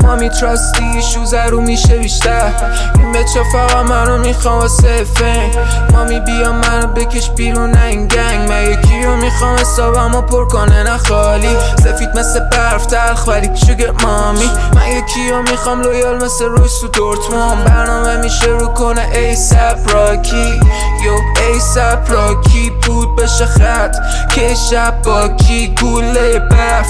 مامی تراستی شوزه رو میشه بیشتر. این بچه فقط منو میخوام واسه فین. مامی بیا منو بکش بیرون این گنگ. من یکیو میخوام حسابمو پر کنه نه خالی. سفید مثل برف تلخ ولی شوگر مامی. من یکیو میخوام لویال مثل رویس تو دورتموند. برنامه میشه رو کنه ایسپ راکی. یو ایسپ راکی بود بشه خط که شب باکی گوله برف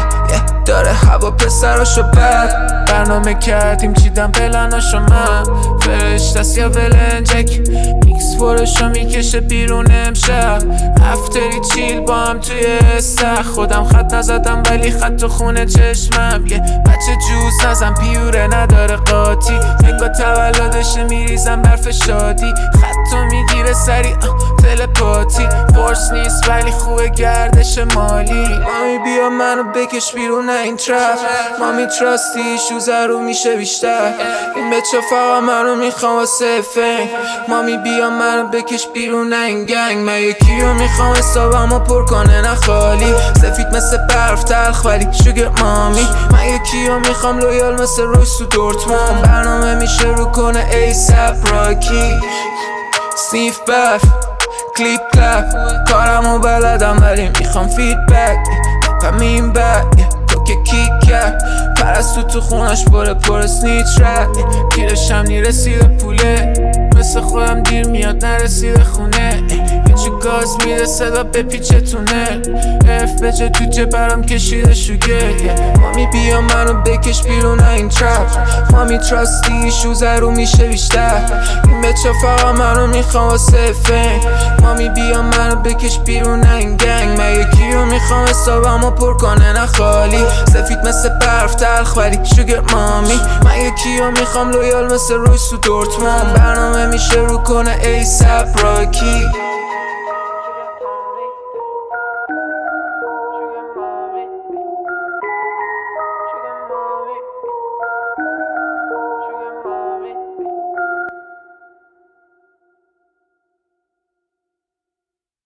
داره هوا پسراشو بد. برنامه کردیم چیدم پلناشو من فرش دست یا ولنجک میکس فورشو میکشه بیرون امشب. افتری چیل با هم توی استخ. خودم خط نزدم ولی خط تو خونه چشمم. یه بچه جوز نزم پیوره نداره قاطی. انگار تولدشه میریزم برف شادی. خطو میگیره سری تلپاتی. قرص نیست ولی خوبه گردش مالی. مامی بیا منو بکش بیرون این ترپ. مامی تراستی شوزه رو میشه بیشتر. این بچه فقط منو میخوام واسه فین. مامی بیا منو بکش بیرون این گنگ. من یکیو میخوام حسابمو پر کنه نه خالی. سفید مثل برف تلخ ولی شوگر مامی. من یکیو میخوام لویال مثل رویس تو دورتموند. برنامه میشه رو کنه ایسپ راکی. سنیف برف کلیپ کلپ کارمو بلدم ولی میخوام فیدبک. پمین بک تو که کیک کرد پرستو تو خونش پر سنیچ رد. پیرشم نیرسیده پوله مثل خودم دیر میاد نرسیده خونه. یه چو گاز میده صدا بپیچه تونه. اف بچه تو چه برام کشیده شوگه. مامی بیا منو بکش بیرون این ترپ. مامی تراستی شوزه رو میشه بیشتر. این بچه فقط منو میخوام واسه فین. مامی بیا منو بکش بیرون این گنگ. من یکیو میخوام حسابمو پر کنه نه خالی. سفید مثل برف تلخ ولی شوگر مامی. من یکیو میخوام لویال مثل رویس تو دورتموند. برنامه میشه رو کنه ایسپ راکی.